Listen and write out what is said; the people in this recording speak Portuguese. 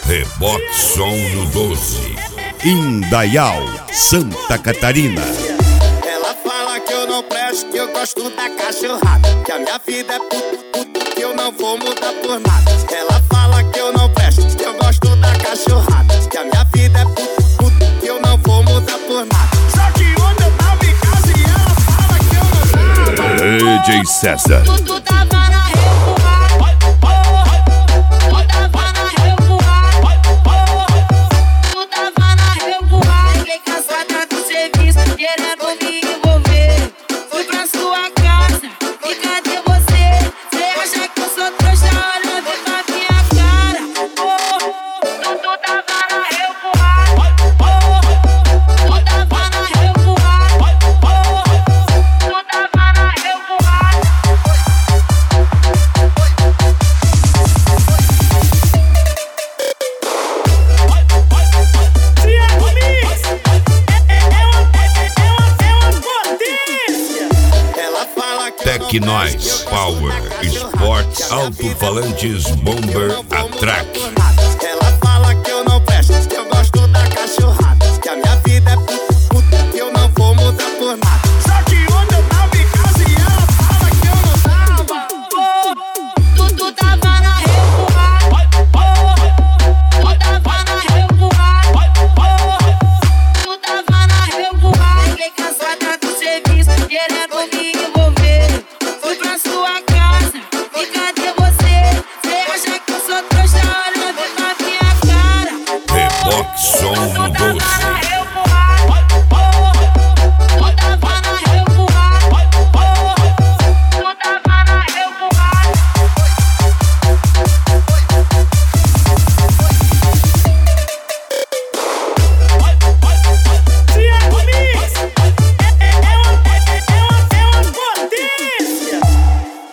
Rebote Som no 12. Indaial, Santa Catarina. Ela fala que eu não presto, que eu gosto da cachorrada, que a minha vida é puto, que eu não vou mudar por nada. Ela fala que eu não presto, que eu gosto da cachorrada, que a minha vida é puto, que eu não vou mudar por nada. Só que ontem eu tava em casa e ela fala que eu não tava. DJ César. Tu tava na revoada, tu tava na revoada, tu tava na revoada. Fiquei cansada do serviço, querendo me envolver. Fui pra sua casa, e cadê você? Cê acha que eu sou trouxa? Olha, vem pra minha cara. Tu tava na revoada, tu tava na revoada, tu tava na revoada. Thiago Mix é uma potência. Ela fala que eu não Tecnóis presto, que eu gosto Power da cachorrada, Sports que a minha vida é Alto-Falantes puto, que eu Bomber não vou mudar Attract. por nada.